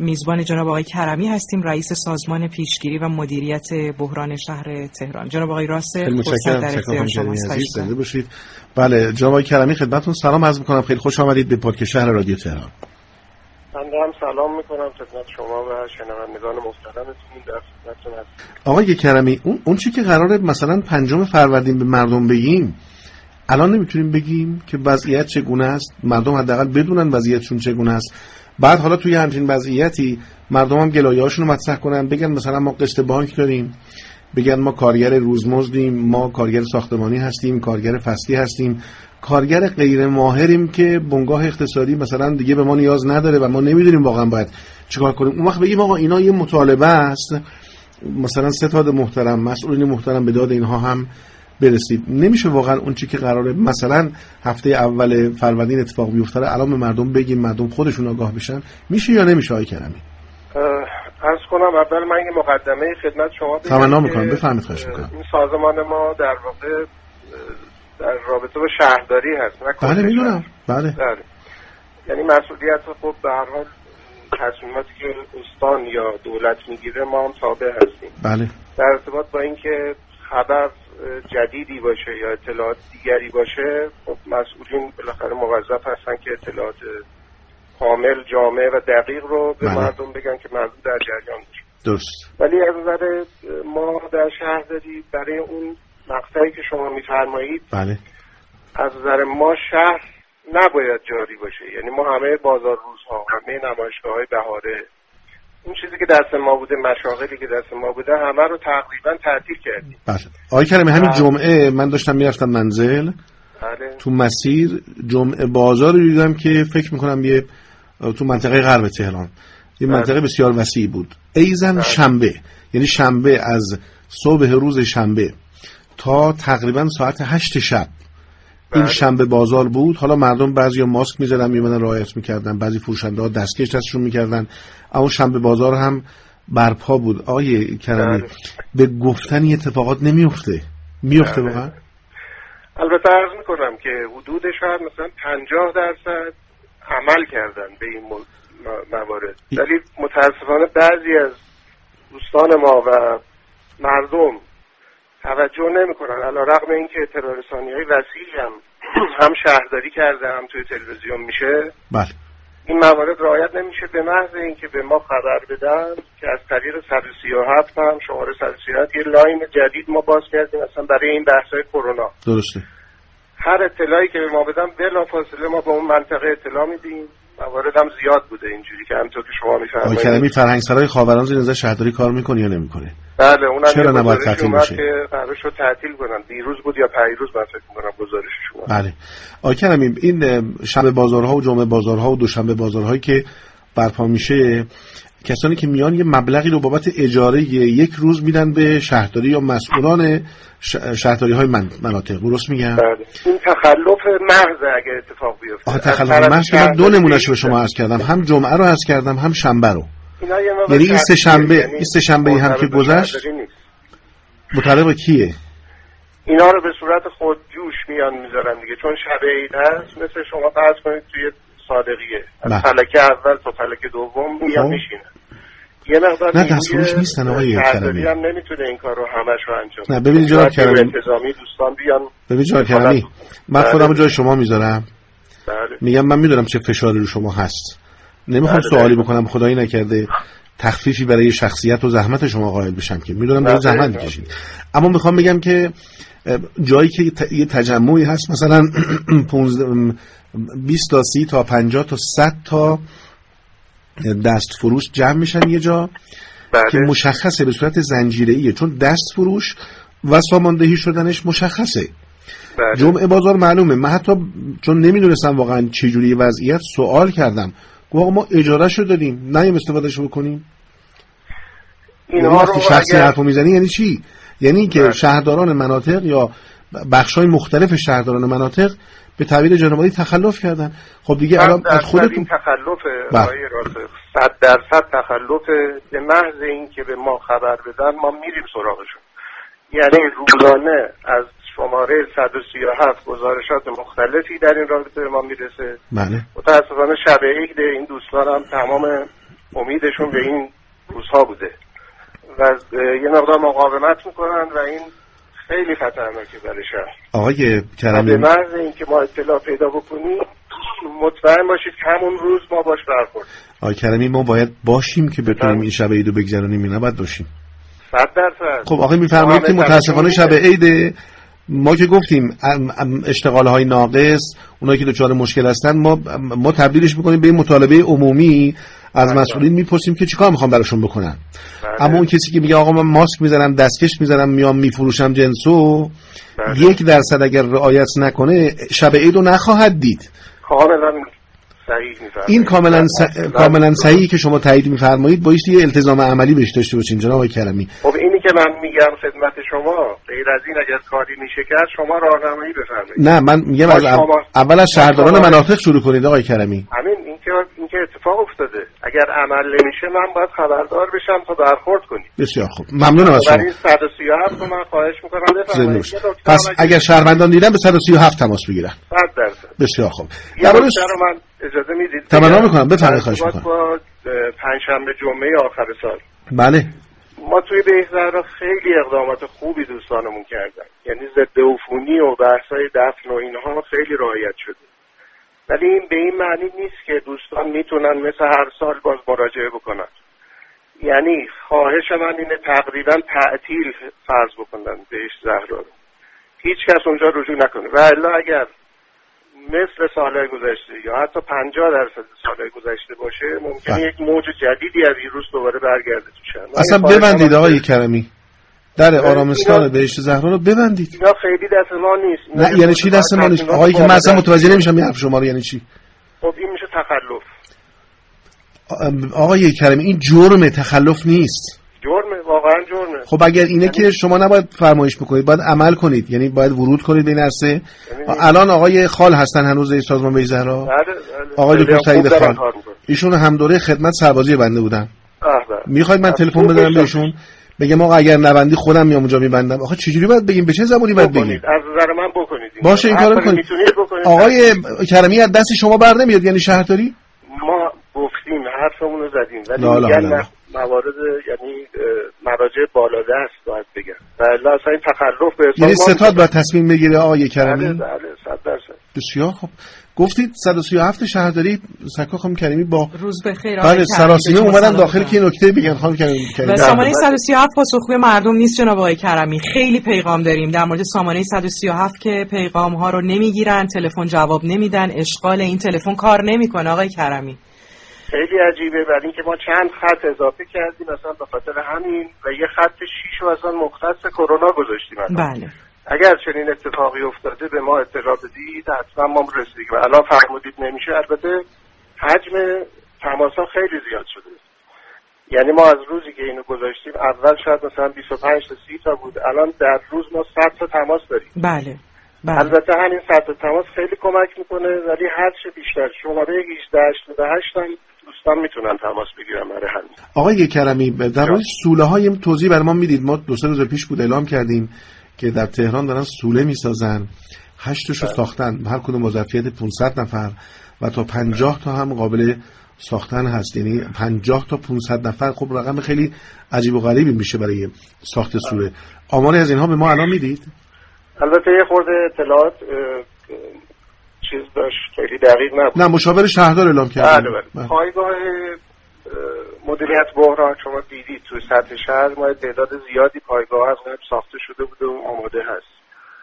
میزبان جناب آقای کرمی هستیم، رئیس سازمان پیشگیری و مدیریت بحران شهر تهران. جناب آقای راسل، فرصت در اختیار شماست. زنده باشید. بله جناب آقای کرمی خدمتتون سلام عرض می‌کنم. خیلی خوش آمدید به پادکست شهر رادیو تهران. من هم سلام می‌کنم خدمت شما و شنوندگان محترمتون. در خدمتتون هستم. آقای کرمی اون چیزی که قراره مثلا 5 فروردین به مردم بگیم الان نمیتونیم بگیم که وضعیت چگونه است، مردم حداقل بدونن وضعیتشون چگونه است. بعد حالا توی همچین وضعیتی مردم هم گلایه‌هاشون رو مطرح کنن، بگن مثلا ما قسط بانک داریم، بگن ما کارگر روزمزدیم، ما کارگر ساختمانی هستیم، کارگر فصلی هستیم، کارگر غیر ماهریم که بنگاه اقتصادی مثلا دیگه به ما نیاز نداره و ما نمیدونیم واقعا باید چیکار کنیم. اون وقت بگیم آقا اینا یه مطالبه است، مثلا ستاد محترم، مسئولین محترم به داد اینها هم برسید. نمیشه واقعا اون چیزی که قراره مثلا هفته اول فروردین اتفاق بیفته الان به مردم بگیم، مردم خودشون آگاه بشن؟ میشه یا نمیشه آقای کرمی؟ عرض کنم اول من یه مقدمه خدمت شما بگم. تمنا میکنم، بفرمایید. خواهش میکنم. این سازمان ما در واقع در رابطه با شهرداری هست، نه؟ بله میدونم. بله. یعنی مسئولیت خب به هر حال تصمیماتی که استان یا دولت میگیره ما هم تابع هستیم. بله. در ارتباط با اینکه خبر جدیدی باشه یا اطلاعات دیگری باشه، خب مسئولین بالاخره موظف هستن که اطلاعات کامل، جامع و دقیق رو به مردم بگن که مردم در جریان باشه. درست. ولی از نظر ما در شهرداری برای اون مقطعی که شما میفرمایید، بله، از نظر ما شهر نباید جاری باشه. یعنی ما همه بازار روزها، همه نمایشگاه‌های بهاره، اون چیزی که دست ما بوده، مشاغلی که دست ما بوده، همه رو تقریبا تعطیل کردیم. بله. آقای کریمی همین جمعه من داشتم میرفتم منزل. بله. تو مسیر جمعه بازار رو دیدم که فکر میکنم یه تو منطقه غرب تهران، یه منطقه بسیار وسیع بود. ایزن شنبه، یعنی شنبه از صبح روز شنبه تا تقریبا ساعت 8 شب این شنبه بازار بود. حالا مردم بعضیا ماسک می‌زدن، میومدن رعایت می‌کردن، بعضی فروشنده‌ها دستکش دستشون می‌کردن، اما شنبه بازار هم برپا بود. آقای کرمی به گفتن اتفاقات میفته واقعا؟ البته عرض می‌کنم که حدود شاید مثلا 50% عمل کردن به این موارد، ولی متاسفانه بعضی از دوستان ما و مردم توجه نمی‌کنن. علیرغم اینکه اطلاع رسانی‌های وسیعی هم شهرداری کرده، هم توی تلویزیون میشه، بله، این موارد رعایت نمیشه. به محض اینکه به ما خبر بدن که از طریق 137 هم شماره 137 یه لاین جدید ما باز کردیم اصلا برای این بحث‌های کرونا. درسته. هر اطلاعی که به ما بدن بلافاصله ما به اون منطقه اطلاع میدیم. موارد هم زیاد بوده اینجوری که همونطور که شما می‌فرمایید. آقای کریمی فرهنگسرای خاوران زیر نظر شهرداری کار می‌کنه یا نمی‌کنه؟ بله، اونم چرا نباید تعطیل بشه؟ قرار شد تعطیل کنن. دیروز بود یا پیروز من فکر می‌کنم گزارش شما. بله. آقای کریمی این شنبه بازارها و جمعه بازارها و دوشنبه بازارهایی که برپا میشه، کسانی که میان یه مبلغی رو بابت اجاره یک روز میدن به شهرداری یا مسئولان شهرداری‌های مناطق. درست میگم؟ بله. این تخلف محض اگه اتفاق بیفته. تخلف محض که من دو نمونهش رو شما عرض کردم، هم جمعه رو عرض کردم هم شنبه رو. یعنی این سه شنبه هم که گذشت متعلق به کیه؟ اینا رو به صورت خود جوش میان میذارن دیگه، چون شب عید هست. مثل شما فرض کنید توی صادقیه از فلکه اول تا فلکه دوم میان میشینن. یه مقدار نه دستفروش نیستن آقای کرمی. هم نمیتونه این کار رو همش رو انجام بده. نه ببینید جناب کرمی، انتظامی دوستان بیان. ببینید جناب کرمی، من خودم جای شما میذارم. بله. میگم من میدونم چه فشاری رو شما هست. نمیخوام سوالی بکنم خدایی نکرده تخفیفی برای شخصیت و زحمت شما قائل بشم که میدونم دارید زحمت میکشید، اما میخوام بگم که جایی که یه تجمعی هست مثلا 20 تا 30 تا 50 تا 100 تا دست فروش جمع میشن یه جا. بله. که مشخصه به صورت زنجیره‌ایه، چون دست فروش و ساماندهی شدنش مشخصه. بله. جمعه بازار معلومه. من حتی چون نمیدونستم واقعا چه جوری وضعیت سوال کردم، گفتم ما اجارهشو دادیم، نیم استفادهشو بکنیم. اینها رو شخصی حرفو میزنی یعنی چی؟ یعنی که شهرداران مناطق یا بخش‌های مختلف شهرداران مناطق به تعبیر جنابعالی تخلف کردن. خب دیگه الان از خودتون تخلف آقای راسخ 100% تخلف. به محض اینکه به ما خبر بدن ما میریم سراغشون. یعنی روزانه از شماره 137 گزارشات مختلفی در این رابطه به ما میرسه. بله. متأسفانه شب عید این دوستان هم تمام امیدشون به این روزها بوده و یه مقدار مقاومت میکنن و این خیلی خطرناکه برای شهر. آقای کریمی، به محض اینکه ما اطلاع پیدا بکنیم مطمئن باشید که همون روز ما باش برخورد. آقای کریمی، ما باید باشیم که بتونیم این شب عیدو بگذرونیم، اینا باید باشیم. 100%. خب آقای میفرمایید که متاسفانه شب عید ما که گفتیم اشتغال‌های ناقص، اونایی که دچار مشکل هستن ما تبدیلش می‌کنیم به مطالبه عمومی، از مسئولین میپرسیم که چیکار میخوام براشون بکنن. اما اون کسی که میگه آقا من ماسک میزنم، دستکش میزنم، میام میفروشم جنسو، 1% اگر رعایت نکنه شب عیدو نخواهد دید. کاملا صحیح میفرمایید. این کاملا صحیحی که شما تایید میفرمایید، باید یه التزام عملی بهش داشته باشیم جناب آقای کریمی. خب اینی که من میگم خدمت شما، غیر از این اگر کاری میشه کرد شما راهنمایی بفرمایید. نه من میگم از اول از شهرداران مناطق شروع کنید آقای کریمی. همین اینکه اتفاق افتاده، اگر عمل نمیشه من باید خبردار بشم تا برخورد کنید. بسیار خوب، ممنونم از شما. برای 137 رو من خواهش میکنم بفرمایید. پس اگر شهروندان دیدن به 137 تماس بگیرن. 100%. بسیار خوب. درباره من اجازه میدید؟ تمنا میکنم، بفرمایید. خواهش میکنم. با پنجشنبه جمعه آخر سال بله ما توی بهزهرا خیلی اقدامات خوبی دوستانمون کردن، یعنی ضد عفونی و بحث‌های دفن و اینها خیلی رعایت شده، ولی این به این معنی نیست که دوستان میتونن مثل هر سال باز مراجعه بکنن. یعنی خواهش من اینه تقریبا تعطیل فرض بکنن بهزهرا رو، هیچ کس اونجا رجوع نکنه و الا اگر مثل سالهای گذشته یا حتی 50% سالهای گذشته باشه ممکنه یک موج جدیدی از ویروس دوباره برگرده تو شهر. اصلا ببندید آقای کریمی، در آرامستان بهشت زهرا رو ببندید. اینا خیلی دست ما نیست. نه یعنی چی دست ما نیست؟ آقایی که من اصلا متوجه نمیشم این حرف شما رو یعنی چی؟ خب این میشه تخلف. آقای کریمی این جرم، تخلف نیست. جرمه، واقعا جرمه. خب اگر اینه که شما نباید فرمایش بکنید، باید عمل کنید، یعنی باید ورود کنید به این عرصه. الان آقای خال هستن هنوز رئیس سازمان بهزهرا؟ بله. آقای دکتر سعید خال، ایشون هم دوره خدمت سربازی بنده بودن. میخواید من تلفن بزنم بهشون بگم آقا اگر نبندی خودم میام اونجا میبندم؟ آخه چجوری باید بگیم؟ به چه زبانی باید بگیم؟ از نظر من بکنید. باشه این کارو میکنید. آقای کریمی از دست شما بر نمیاد یعنی شهرداری؟ ما گفتیم حرفمون رو زدیم ولی میگن موارد یعنی مراجع بالادست باید بگم. بله اصلا این تخلف به یعنی ستاد باید تصمیم بگیره آقای کریمی؟ بله 100%. بسیار خوب. گفتید 137 شهرداری سکا خانم کریمی با روز بخیر بله سراسیمه اومدن داخل که نکته بگن خانم کریمی. و سامانه 137 پاسخگوی مردم نیست جناب آقای کریمی. خیلی پیغام داریم در مورد سامانه 137 که پیغام ها رو نمیگیرن، تلفن جواب نمیدن، اشغال این تلفن کار نمیکنه آقای کریمی. خیلی عجیبه، برای اینکه ما چند خط اضافه کردیم مثلا به خاطر همین و یه خط 6 رو اصلا مختص کرونا گذاشتیم. بله. اگر چنین اتفاقی افتاده به ما اطلاع بدید حتما ما رسیدیم. الان فرمودید نمیشه، البته حجم تماس‌ها خیلی زیاد شده. یعنی ما از روزی که اینو گذاشتیم اول شاید مثلا 25 تا 30 تا بود، الان در روز ما 100 تا تماس داریم. بله. البته همین 100 تا تماس خیلی کمک میکنه، ولی هر چه بیشتر شماره 1888 هم دوستان میتونن تماس بگیرن برای همین. آقای کریمی در مورد سوله‌های توضیح برام میدید؟ ما 2-3 روز پیش بود اعلام کردیم که در تهران دارن سوله میسازن، 8 تاشو ساختن، هر کدوم با ظرفیت 500 نفر و تا 50 تا هم قابل ساختن هست، یعنی 50 تا 500 نفر. خب رقم خیلی عجیب و غریبی میشه برای ساخت سوله. آماری از اینها به ما الان میدید؟ البته یه خورده اطلاعات چیز داشت خیلی دقیق نبود. نه مشاور شهردار اعلام کرد. بله. پایگاه مدیریت بحران شما دیدید توی سطح شهر ما تعداد زیادی پایگاه از قبل ساخته شده بوده و آماده هست.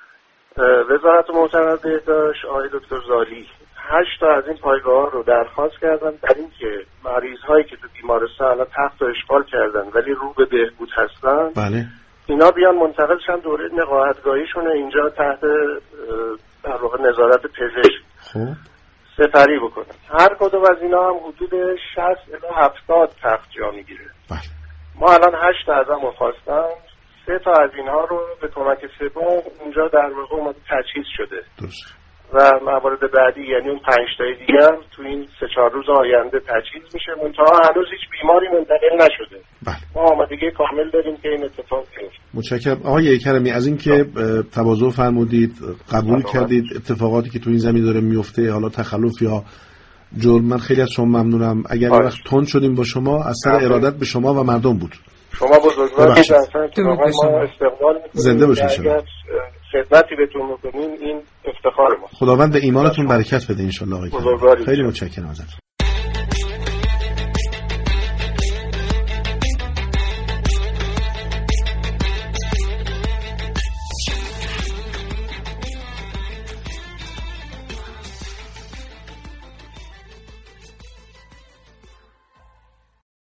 وزارت محترم بهداشت آقای دکتر زالی 8 تا از این پایگاه رو درخواست کردن در اینکه مریض هایی که تو بیمارستان الان تخت رو اشغال کردن ولی رو به بهبود هستن، بله، اینا بیان منتقل شن دوره نقاهتگاهیشون اینجا تحت در واقع نظارت پزشک خب سپری بکنن. هر کدوم از اینا هم حدود 60 الی 70 تخت جا میگیره. بله. ما الان 8 ازمون خواستن، 3 تا از اینها رو به کمک سپاه اونجا در واقع اومده تجهیز شده. درست. و موارد بعدی یعنی اون 5 تای دیگه هم تو این 3-4 روز آینده تجهیز میشه. منتها هنوز هیچ بیماری منتقل نشده. بله. ما آمادگی کامل داریم که این اتفاق بیفته. متشکرم آقای کریمی از اینکه تواضع فرمودید، قبول کردید اتفاقاتی که تو این زمین داره میفته، حالا تخلف یا جرم. من خیلی از شما ممنونم. اگر وقت تند شدیم با شما از سر ارادت به شما و مردم بود. شما بزرگوارید، اصلا ما استقبال می‌کنیم. زنده باشید شما. خدمتی بهتون می‌کنیم این افتخار ما. خداوند به ایمانتون برکت بده ان شاء الله آقای. خیلی متشکرم ازتون.